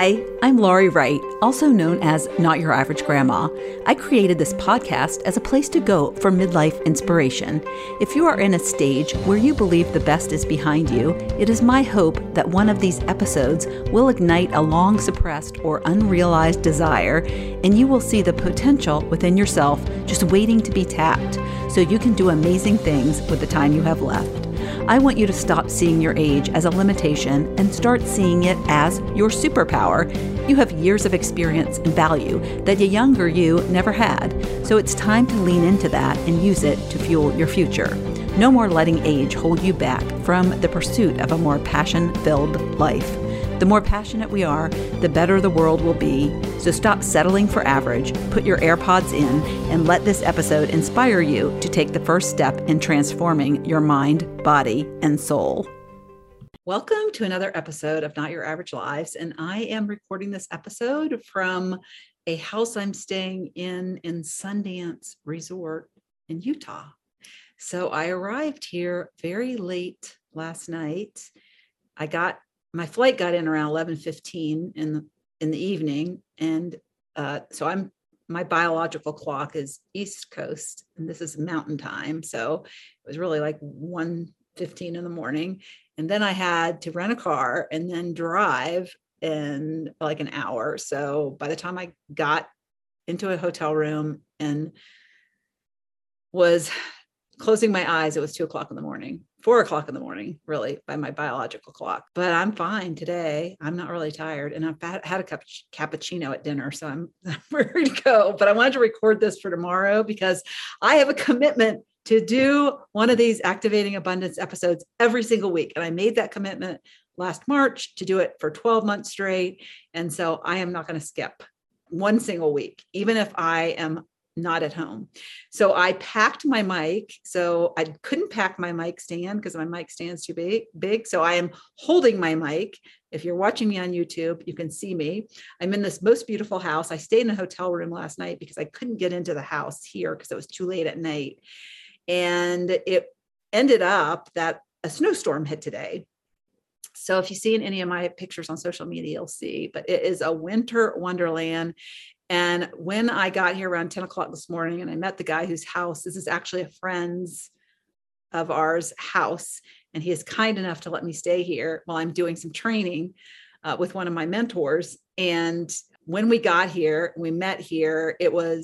Hi, I'm Laurie Wright, also known as Not Your Average Grandma. I created this podcast as a place to go for midlife inspiration. If you are in a stage where you believe the best is behind you, it is my hope that one of these episodes will ignite a long suppressed or unrealized desire, and you will see the potential within yourself just waiting to be tapped, so you can do amazing things with the time you have left. I want you to stop seeing your age as a limitation and start seeing it as your superpower. You have years of experience and value that a younger you never had, so it's time to lean into that and use it to fuel your future. No more letting age hold you back from the pursuit of a more passion-filled life. The more passionate we are, the better the world will be. So stop settling for average, put your AirPods in, and let this episode inspire you to take the first step in transforming your mind, body, and soul. Welcome to another episode of Not Your Average Lives, and I am recording this episode from a house I'm staying in Sundance Resort in Utah. So I arrived here very late last night. My flight got in around 11:15 in the evening, and so my biological clock is East Coast, and this is Mountain Time, so it was really like 1:15 in the morning, and then I had to rent a car and then drive in like an hour. So by the time I got into a hotel room and was closing my eyes, it was 2:00 in the morning. 4:00 in the morning, really, by my biological clock. But I'm fine today. I'm not really tired. And I've had a cappuccino at dinner, so I'm ready to go. But I wanted to record this for tomorrow because I have a commitment to do one of these Activating Abundance episodes every single week. And I made that commitment last March to do it for 12 months straight. And so I am not going to skip one single week, even if I am not at home. So I packed my mic. So I couldn't pack my mic stand because my mic stand's too big. So I am holding my mic. If you're watching me on YouTube, you can see me. I'm in this most beautiful house. I stayed in a hotel room last night because I couldn't get into the house here because it was too late at night. And it ended up that a snowstorm hit today. So if you see in any of my pictures on social media, you'll see, but it is a winter wonderland. And when I got here around 10:00 this morning and I met the guy whose house, this is actually a friend's of ours house, and he is kind enough to let me stay here while I'm doing some training with one of my mentors. And when we got here, we met here,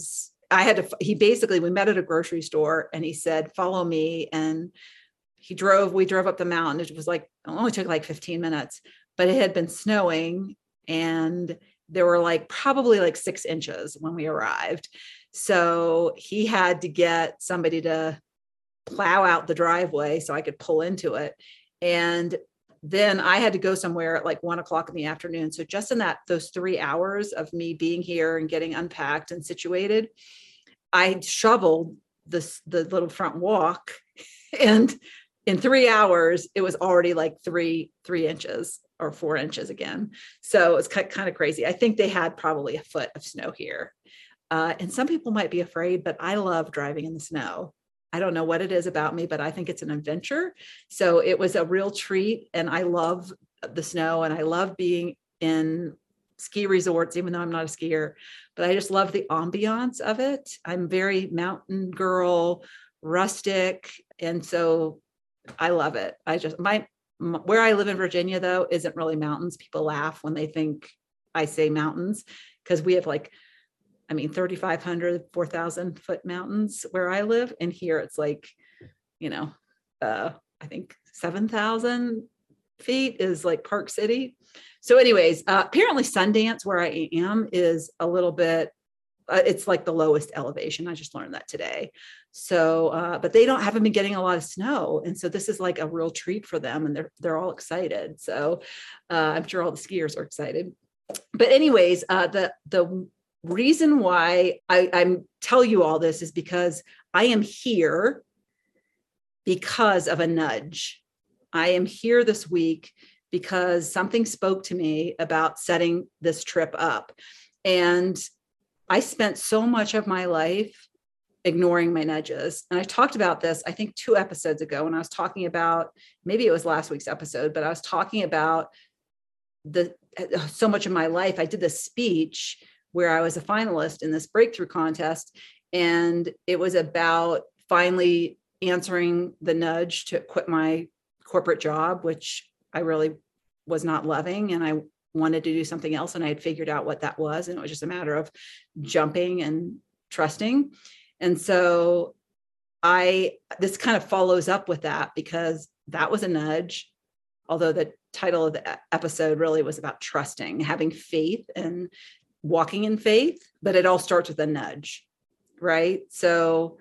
we met at a grocery store and he said, follow me. And we drove up the mountain. It was it only took like 15 minutes, but it had been snowing and there were probably 6 inches when we arrived. So he had to get somebody to plow out the driveway so I could pull into it. And then I had to go somewhere at 1:00 in the afternoon. So just in those 3 hours of me being here and getting unpacked and situated, I shoveled the little front walk. And in 3 hours, it was already 3 inches or 4 inches again. So it's kind of crazy. I think they had probably a foot of snow here. And some people might be afraid, but I love driving in the snow. I don't know what it is about me, but I think it's an adventure. So it was a real treat. And I love the snow and I love being in ski resorts, even though I'm not a skier, but I just love the ambiance of it. I'm very mountain girl, rustic. And so I love it. Where I live in Virginia, though, isn't really mountains. People laugh when they think I say mountains because we have 3,500, 4,000 foot mountains where I live. And here it's I think 7,000 feet is Park City. So anyways, apparently Sundance, where I am, is a little bit, it's the lowest elevation. I just learned that today. So, but they haven't been getting a lot of snow. And so this is a real treat for them. And they're all excited. So I'm sure all the skiers are excited. But anyways, the reason why I'm tell you all this is because I am here because of a nudge. I am here this week because something spoke to me about setting this trip up. And I spent so much of my life ignoring my nudges. And I talked about this, I think 2 episodes ago when I was talking about, maybe it was last week's episode, but I was talking about the so much of my life. I did this speech where I was a finalist in this breakthrough contest. And it was about finally answering the nudge to quit my corporate job, which I really was not loving. And I wanted to do something else. And I had figured out what that was. And it was just a matter of jumping and trusting. And so this kind of follows up with that, because that was a nudge, although the title of the episode really was about trusting, having faith and walking in faith, but it all starts with a nudge, right? So,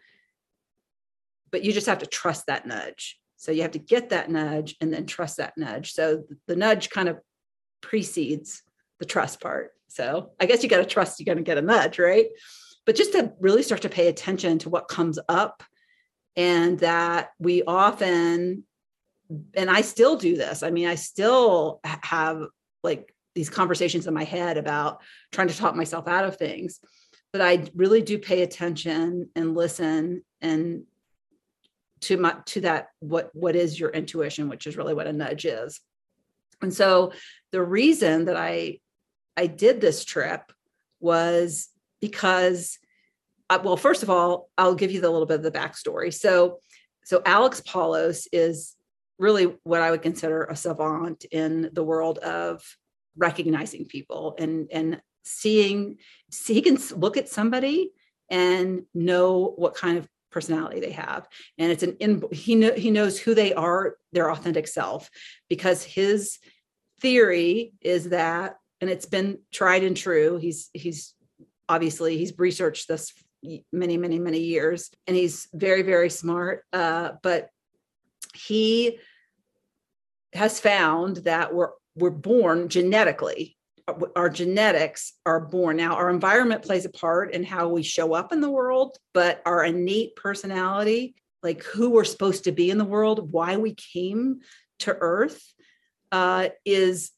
but you just have to trust that nudge. So you have to get that nudge and then trust that nudge. So the nudge kind of precedes the trust part. So I guess you got to trust you're going to get a nudge, right? But just to really start to pay attention to what comes up, and that we often, and I still do this. I mean, I still have like these conversations in my head about trying to talk myself out of things, but I really do pay attention and listen and to that, what is your intuition, which is really what a nudge is. And so the reason that I did this trip was because, well, first of all, I'll give you a little bit of the backstory. So Alex Paulos is really what I would consider a savant in the world of recognizing people and seeing, he can look at somebody and know what kind of personality they have. And it's he knows who they are, their authentic self, because his theory is that, and it's been tried and true. He's researched this many years, and he's very, very smart. But he has found that we're born genetically. Our genetics are born. Now, our environment plays a part in how we show up in the world, but our innate personality, like who we're supposed to be in the world, why we came to Earth, is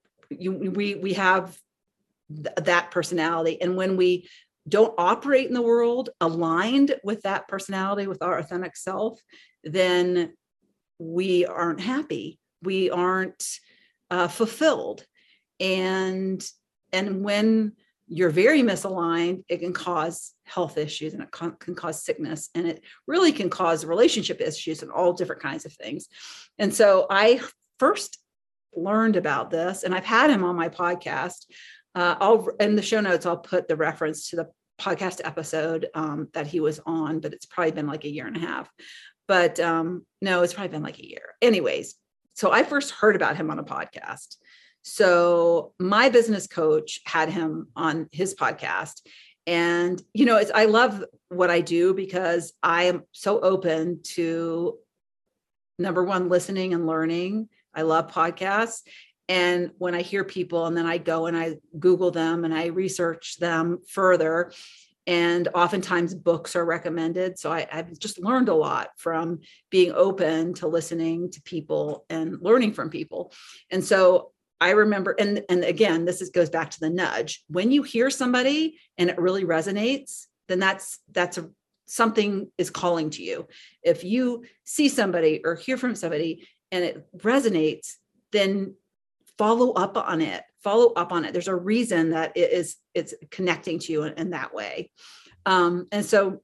we have that personality. And when we don't operate in the world aligned with that personality, with our authentic self, then we aren't happy. We aren't fulfilled. And when you're very misaligned, it can cause health issues, and it can cause sickness, and it really can cause relationship issues and all different kinds of things. And so I first learned about this, and I've had him on my podcast. In the show notes, I'll put the reference to the podcast episode that he was on, but it's probably been like a year and a half. But no, it's probably been like a year. Anyways, so I first heard about him on a podcast. So my business coach had him on his podcast. And, I love what I do, because I am so open to, number one, listening and learning. I love podcasts. And when I hear people, and then I go and I Google them and I research them further, and oftentimes books are recommended. So I've just learned a lot from being open to listening to people and learning from people. And so I remember, and again, goes back to the nudge. When you hear somebody and it really resonates, then that's something is calling to you. If you see somebody or hear from somebody and it resonates, then follow up on it. There's a reason that it's connecting to you in that way. And so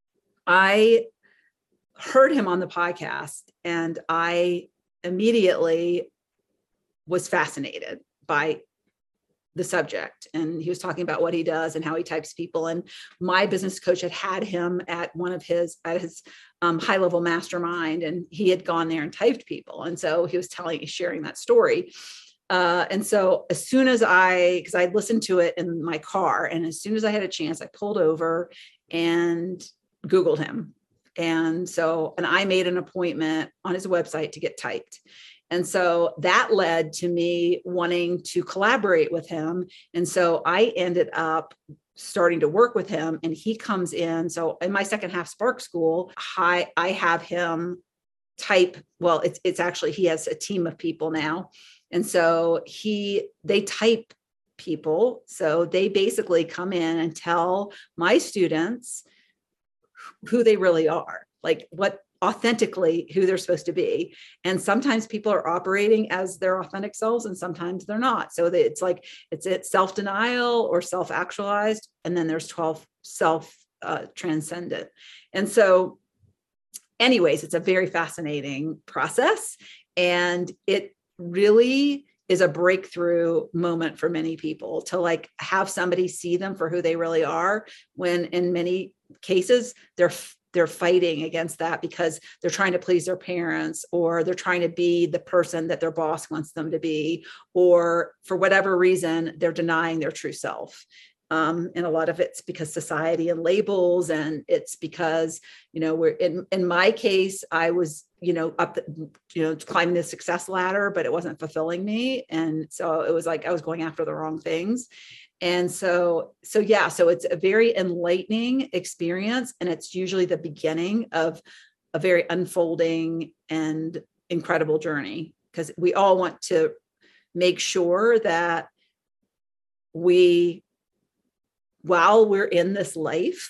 I heard him on the podcast, and I immediately was fascinated by the subject. And he was talking about what he does and how he types people. And my business coach had him at his high-level mastermind, and he had gone there and typed people. And so he was sharing that story. And so as soon as because I listened to it in my car, and as soon as I had a chance, I pulled over and Googled him. And I made an appointment on his website to get typed. And so that led to me wanting to collaborate with him. And so I ended up starting to work with him, and he comes in. So in my second half Spark School, I have him type. Well, it's actually, he has a team of people now. And so they type people. So they basically come in and tell my students who they really are, like what authentically who they're supposed to be. And sometimes people are operating as their authentic selves and sometimes they're not. So it's like, it's self-denial or self-actualized. And then there's 12 self-transcendent. And so anyways, it's a very fascinating process. And it really is a breakthrough moment for many people to like have somebody see them for who they really are, when in many cases they're fighting against that because they're trying to please their parents, or they're trying to be the person that their boss wants them to be, or for whatever reason, they're denying their true self. And a lot of it's because society and labels, and it's because, we're in my case, I was, up, climbing the success ladder, but it wasn't fulfilling me. And so it was like, I was going after the wrong things. And so it's a very enlightening experience. And it's usually the beginning of a very unfolding and incredible journey, because we all want to make sure that while we're in this life,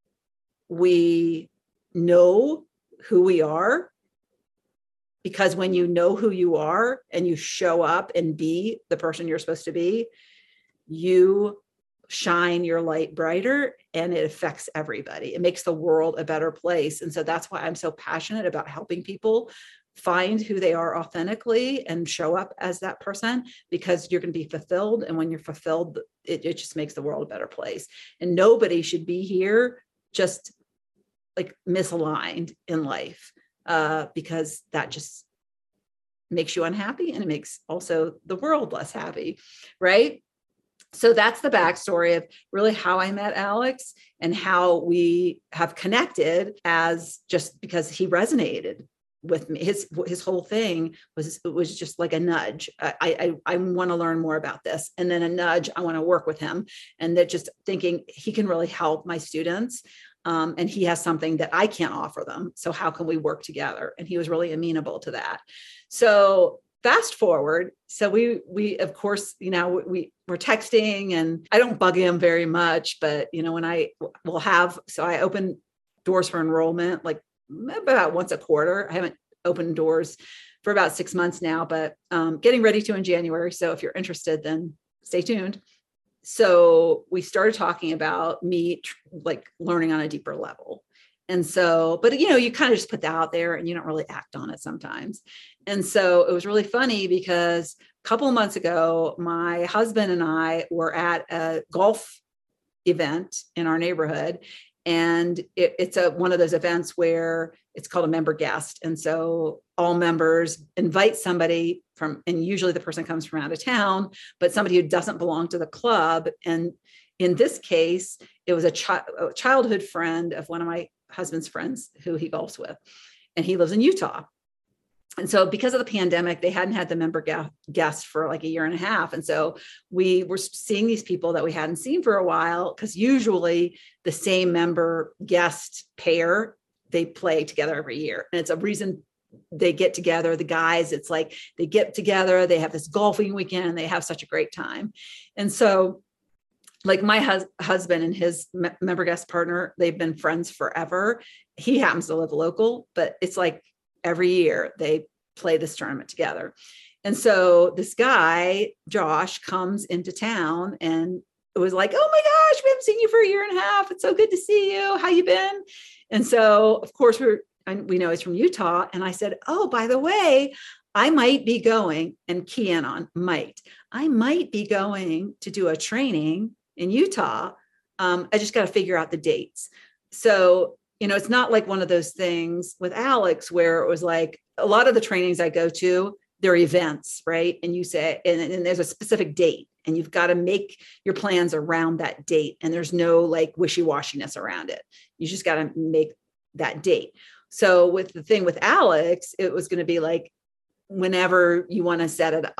we know who we are, because when you know who you are and you show up and be the person you're supposed to be, you shine your light brighter and it affects everybody. It makes the world a better place. And so that's why I'm so passionate about helping people find who they are authentically and show up as that person, because you're going to be fulfilled. And when you're fulfilled, it just makes the world a better place. And nobody should be here just like misaligned in life, because that just makes you unhappy, and it makes also the world less happy, right? So that's the backstory of really how I met Alex and how we have connected, as just because he resonated with me. His whole thing was just like a nudge. I want to learn more about this. And then a nudge, I want to work with him. And that just thinking he can really help my students. And he has something that I can't offer them. So how can we work together? And he was really amenable to that. So fast forward. So we of course, we're texting, and I don't bug him very much, but when I open doors for enrollment, like about once a quarter. I haven't opened doors for about 6 months now, but getting ready to in January. So if you're interested, then stay tuned. So we started talking about me like learning on a deeper level. And so, but you kind of just put that out there and you don't really act on it sometimes. And so it was really funny because a couple of months ago, my husband and I were at a golf event in our neighborhood. And it's one of those events where it's called a member guest. And so all members invite somebody and usually the person comes from out of town, but somebody who doesn't belong to the club. And in this case, it was a childhood friend of one of my husband's friends who he golfs with, and he lives in Utah. And so because of the pandemic, they hadn't had the member guest for like a year and a half. And so we were seeing these people that we hadn't seen for a while, because usually the same member guest pair, they play together every year. And it's a reason they get together. The guys, it's like they get together, they have this golfing weekend, and they have such a great time. And so like my husband and his member guest partner, they've been friends forever. He happens to live local, but it's like every year they play this tournament together. And so this guy, Josh, comes into town and it was like, oh my gosh, we haven't seen you for a year and a half. It's so good to see you. How you been? And so of course we know he's from Utah. And I said, oh, by the way, I might be going, and key in on I might be going to do a training in Utah. I just got to figure out the dates. So it's not like one of those things with Alex where it was like a lot of the trainings I go to, they're events, right? And you say, and there's a specific date, and you've got to make your plans around that date. And there's no like wishy-washiness around it. You just got to make that date. So with the thing with Alex, it was going to be like, whenever you want to set it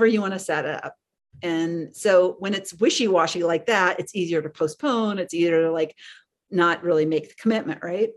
up. And so when it's wishy-washy like that, it's easier to postpone. It's easier to like not really make the commitment, right?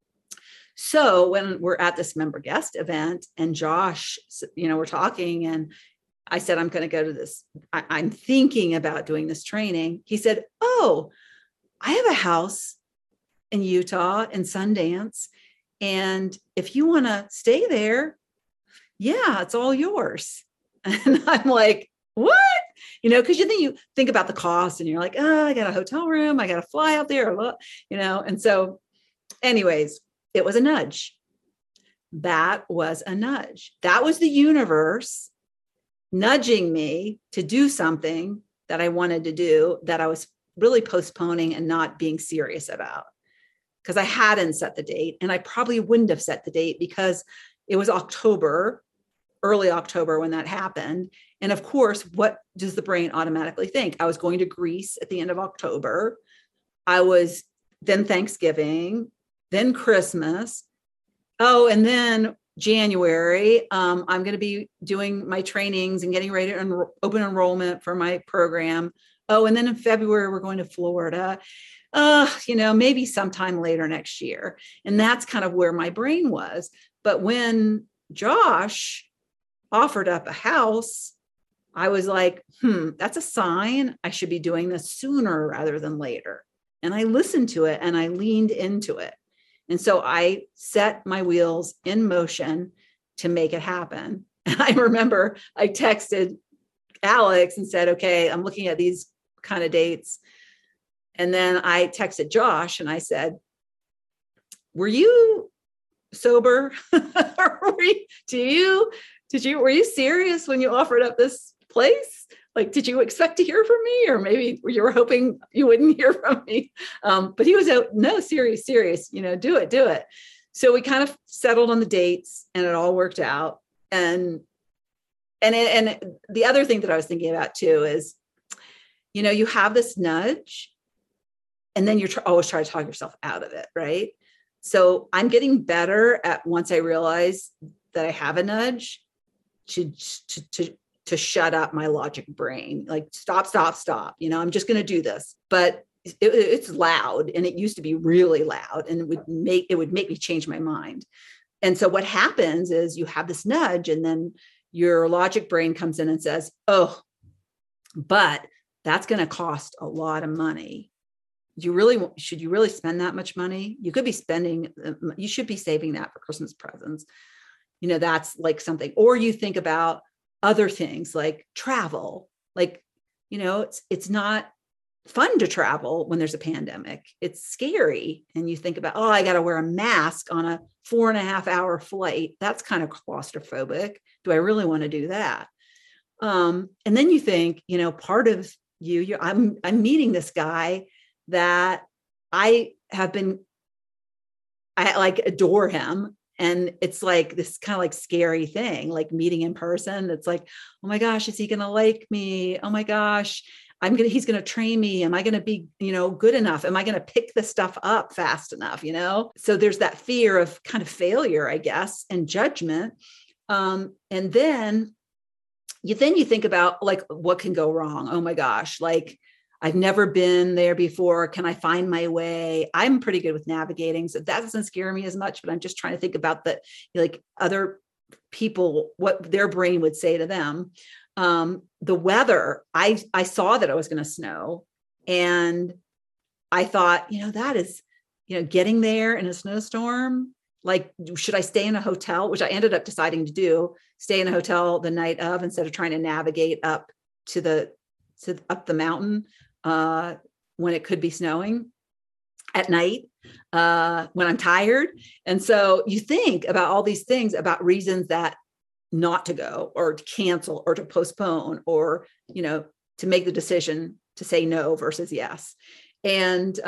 So when we're at this member guest event and Josh, we're talking, and I said, I'm going to go to this. I'm thinking about doing this training. He said, oh, I have a house in Utah in Sundance, And if you want to stay there, yeah, it's all yours. And I'm like, what? Because you think about the cost and you're like, oh, I got a hotel room, I got to fly out there, and so anyways, it was a nudge. That was a nudge. That was the universe nudging me to do something that I wanted to do that I was really postponing and not being serious about, because I hadn't set the date, and I probably wouldn't have set the date because it was October, early October when that happened. And of course, what does the brain automatically think? I was going to Greece at the end of October. I was then Thanksgiving, then Christmas. Oh, and then January, I'm going to be doing my trainings and getting ready to open enrollment for my program. Oh, and then in February, we're going to Florida. Maybe sometime later next year. And that's kind of where my brain was. But when Josh offered up a house, I was like, that's a sign I should be doing this sooner rather than later. And I listened to it and I leaned into it. And so I set my wheels in motion to make it happen. And I remember I texted Alex and said, okay, I'm looking at these kind of dates. And then I texted Josh and I said, were you sober? Or were you serious when you offered up this place? Like, did you expect to hear from me? Or maybe you were hoping you wouldn't hear from me. But he was no, serious, do it. So we kind of settled on the dates and it all worked out. And the other thing that I was thinking about too is, you have this nudge and then you're always trying to talk yourself out of it. Right. So I'm getting better at, once I realize that I have a nudge, to shut up my logic brain, like stop. I'm just going to do this. But it's loud, and it used to be really loud, and it would make me change my mind. And so what happens is you have this nudge, and then your logic brain comes in and says, oh, but that's going to cost a lot of money. Should you really spend that much money? You should be saving that for Christmas presents. That's like something. Or you think about other things like travel, it's not fun to travel when there's a pandemic. It's scary. And you think about, I got to wear a mask on a 4.5-hour flight. That's kind of claustrophobic. Do I really want to do that? And then you think, part of I'm meeting this guy that I adore him. And it's like this kind of like scary thing, like meeting in person. It's like, oh my gosh, is he going to like me? Oh my gosh, he's going to train me. Am I going to be, good enough? Am I going to pick this stuff up fast enough? So there's that fear of kind of failure, I guess, and judgment. And then you think about like, what can go wrong? Oh my gosh, like, I've never been there before. Can I find my way? I'm pretty good with navigating, so that doesn't scare me as much, but I'm just trying to think about other people, what their brain would say to them. The weather, I saw that it was going to snow, and I thought, that is, getting there in a snowstorm. Like, should I stay in a hotel, which I ended up deciding to do, stay in a hotel the night of instead of trying to navigate up up the mountain when it could be snowing at night when I'm tired. And so you think about all these things, about reasons that not to go or to cancel or to postpone or, to make the decision to say no versus yes. And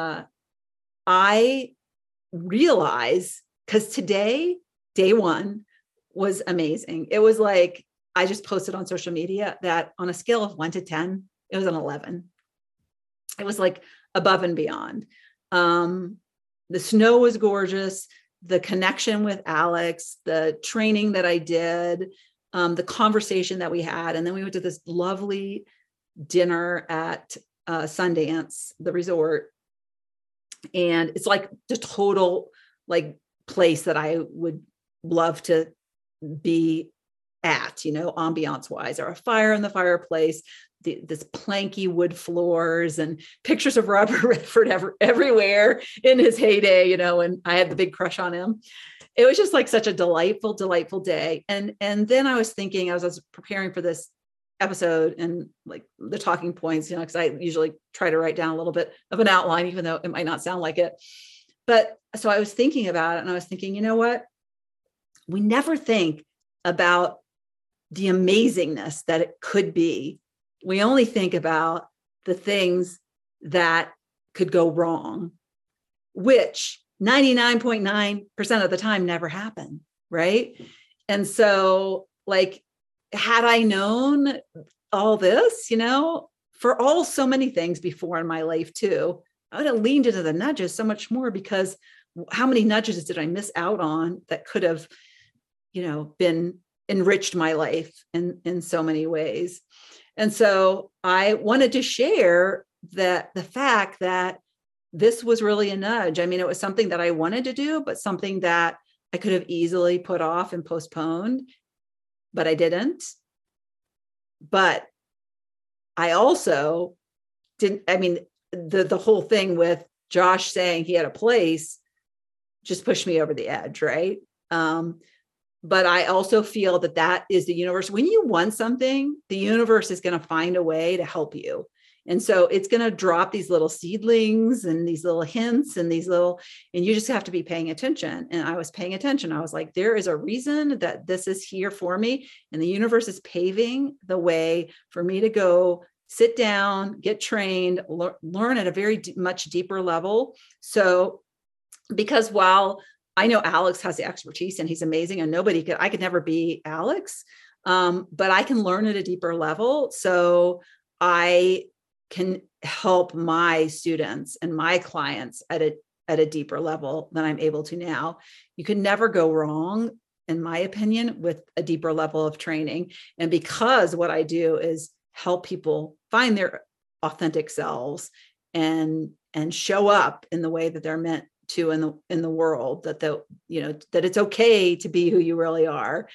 I realize, because today, day one was amazing. It was like, I just posted on social media that on a scale of 1 to 10, it was an 11. It was like above and beyond. The snow was gorgeous. The connection with Alex, the training that I did, the conversation that we had. And then we went to this lovely dinner at Sundance, the resort. And it's like the total like place that I would love to be at, ambiance wise. There are a fire in the fireplace. this planky wood floors and pictures of Robert Redford everywhere in his heyday, and I had the big crush on him. It was just like such a delightful, delightful day. And then I was thinking, as I was preparing for this episode and like the talking points, because I usually try to write down a little bit of an outline, even though it might not sound like it. But so I was thinking about it, and I was thinking, you know what? We never think about the amazingness that it could be. We only think about the things that could go wrong, which 99.9% of the time never happen, right? And so, like, had I known all this, for all so many things before in my life too, I would have leaned into the nudges so much more, because how many nudges did I miss out on that could have, been enriched my life in so many ways. And so I wanted to share the fact that this was really a nudge. I mean, it was something that I wanted to do, but something that I could have easily put off and postponed, but I didn't. But I also didn't, I mean, the whole thing with Josh saying he had a place just pushed me over the edge, right? But I also feel that is the universe. When you want something, the universe is going to find a way to help you. And so it's going to drop these little seedlings and these little hints and and you just have to be paying attention. And I was paying attention. I was like, there is a reason that this is here for me. And the universe is paving the way for me to go sit down, get trained, learn at a very much deeper level. So, because while I know Alex has the expertise and he's amazing, and I could never be Alex, but I can learn at a deeper level. So I can help my students and my clients at a deeper level than I'm able to now. You can never go wrong, in my opinion, with a deeper level of training. And because what I do is help people find their authentic selves and show up in the way that they're meant to in the world, that that it's okay to be who you really are.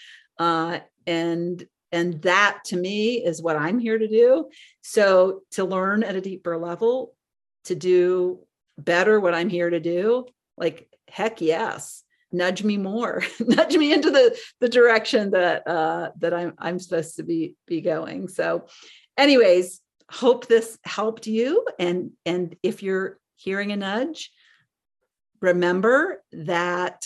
And that to me is what I'm here to do. So to learn at a deeper level, to do better what I'm here to do, like, heck yes, nudge me more, nudge me into the direction that I'm supposed to be going. So anyways, hope this helped you. And if you're hearing a nudge, remember that,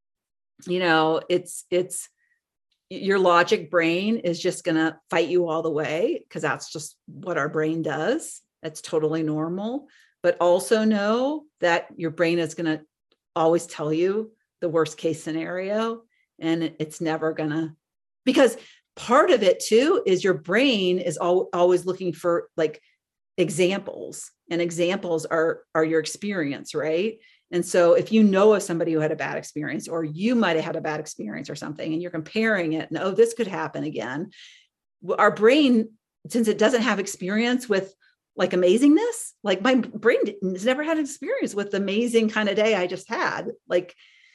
it's your logic brain is just going to fight you all the way, because that's just what our brain does. That's totally normal. But also know that your brain is going to always tell you the worst case scenario. And it's never going to, because part of it too is your brain is always looking for like examples, and examples are your experience, right? And so if you know of somebody who had a bad experience, or you might have had a bad experience or something, and you're comparing it, and oh, this could happen again. Our brain, since it doesn't have experience with like amazingness, like my brain has never had an experience with the amazing kind of day I just had. Like,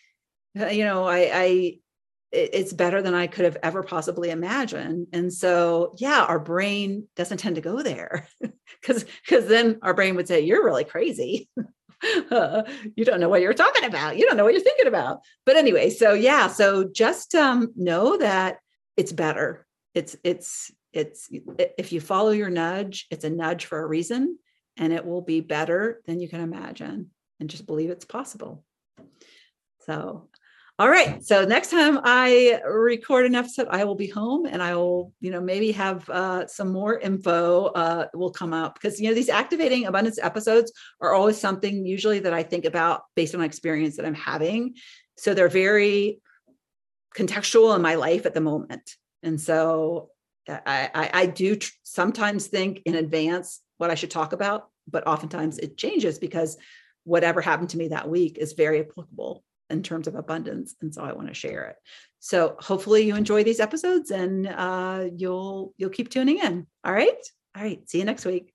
it's better than I could have ever possibly imagined. And so, yeah, our brain doesn't tend to go there because then our brain would say, you're really crazy. You don't know what you're talking about. You don't know what you're thinking about. But anyway, so yeah, so just know that it's better. It's if you follow your nudge, it's a nudge for a reason, and it will be better than you can imagine. And just believe it's possible. So, all right. So next time I record an episode, I will be home, and I will, maybe have some more info will come up, because, these activating abundance episodes are always something usually that I think about based on my experience that I'm having. So they're very contextual in my life at the moment. And so I do sometimes think in advance what I should talk about, but oftentimes it changes because whatever happened to me that week is very applicable in terms of abundance. And so I want to share it. So hopefully you enjoy these episodes, and you'll keep tuning in. All right. See you next week.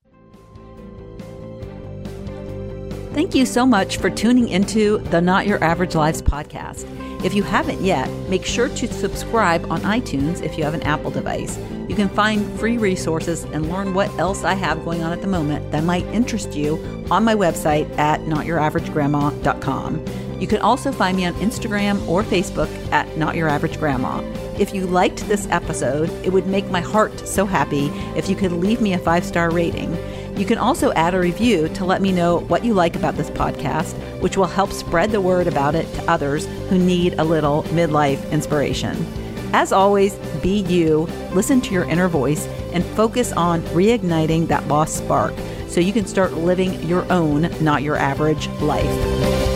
Thank you so much for tuning into the Not Your Average Lives podcast. If you haven't yet, make sure to subscribe on iTunes if you have an Apple device. You can find free resources and learn what else I have going on at the moment that might interest you on my website at notyouraveragegrandma.com. You can also find me on Instagram or Facebook at notyouraveragegrandma. If you liked this episode, it would make my heart so happy if you could leave me a 5-star rating. You can also add a review to let me know what you like about this podcast, which will help spread the word about it to others who need a little midlife inspiration. As always, be you, listen to your inner voice, and focus on reigniting that lost spark so you can start living your own, not your average life.